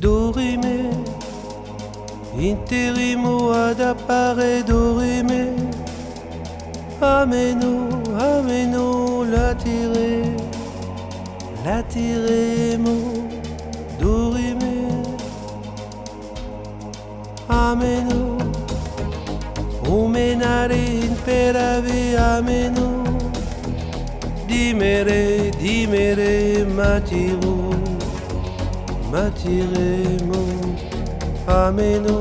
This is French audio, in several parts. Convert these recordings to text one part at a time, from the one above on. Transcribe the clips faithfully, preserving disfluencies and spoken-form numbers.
dorime, interimo ad appare dorime, ameno, ameno, la tire, la tiremo, dorime, ameno, umenare in peravi, ameno, dimere, dimere, matiro, matiremo, ameno,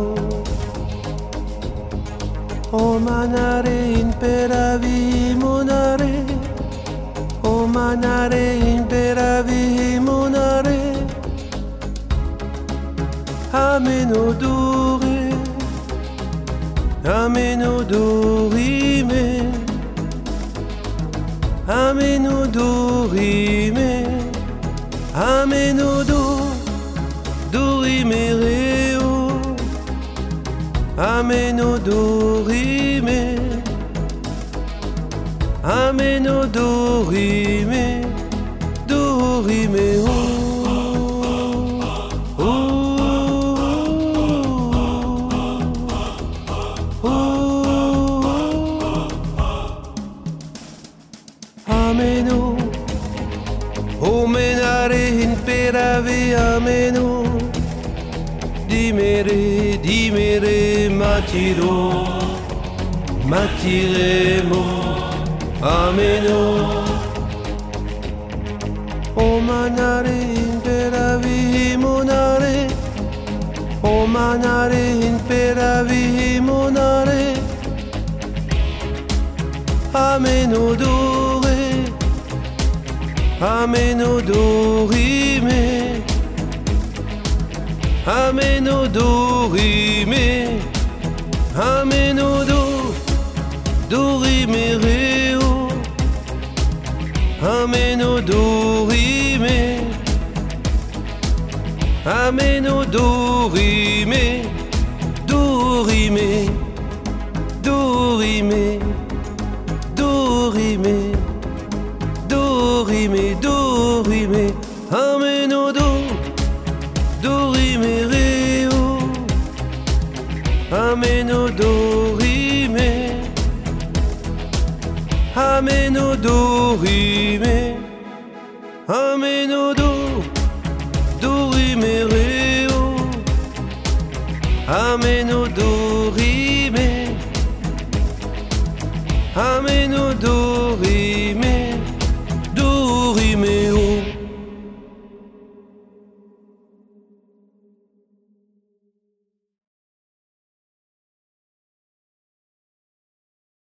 o manare in peravi, monare, o manare in peravi, monare, ameno dure, ameno dorime, ameno dorime, ameno do, dorime reo, ameno dorime, ameno dorime, dorime oh, oh, oh, ameno, o menare in peravi, ameno, dimere, dimere, matiro, matiremo, ameno, o manare in peravi, monare, o manare in peravi, monare, ameno dore, ameno dorime, ameno dorime, ameno do, dorime reo, ameno dorime, ameno dorime, dorime, dorime, dorime, dorime, dorime, ameno do, dorime reo, ameno dorime, ameno dorime, ameno do, dorime reo, ameno dorime, ameno dorime.